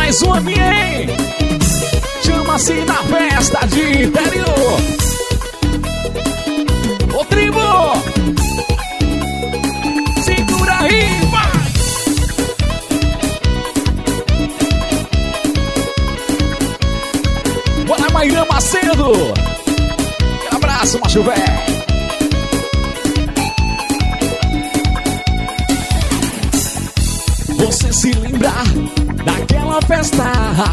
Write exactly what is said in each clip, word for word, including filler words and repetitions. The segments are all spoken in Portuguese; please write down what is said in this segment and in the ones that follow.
mais um ambiente. Chama-se Na Festa de Interior. Ô tribo, segura aí, vai. Bora, Maíra Macedo. Um abraço, macho velho. Você se lembra daquela festa,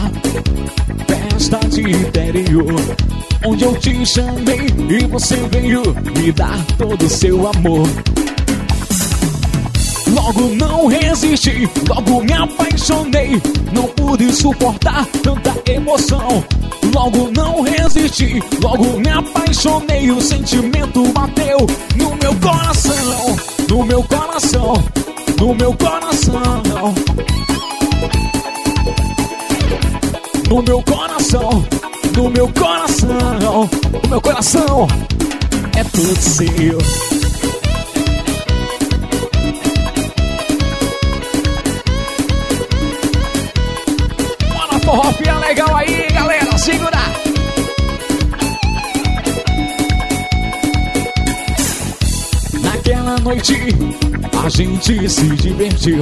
festa de interior, onde eu te chamei e você veio me dar todo o seu amor. Logo não resisti, logo me apaixonei, não pude suportar tanta emoção. Logo não resisti, logo me apaixonei, o sentimento bateu no meu coração, no meu coração, no meu coração, no meu coração, no meu coração, o meu coração é tudo seu. Bora, forró, pia legal aí, galera, segura. Naquela noite a gente se divertiu,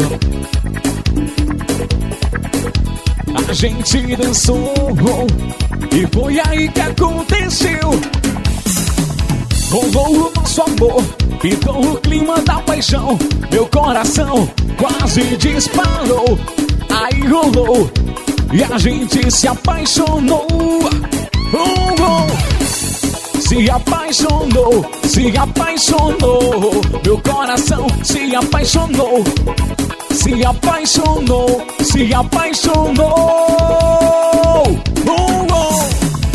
a gente dançou e foi aí que aconteceu. Rolou o nosso amor, pintou o clima da paixão, meu coração quase disparou. Aí rolou e a gente se apaixonou. Oh, oh. Se apaixonou, se apaixonou, meu coração se apaixonou, se apaixonou, se apaixonou. Oh, oh.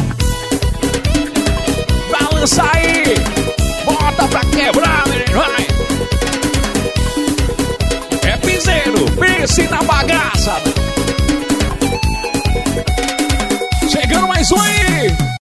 Balança aí, bota pra quebrar, menino, vai. É piseiro, pense na bagaça.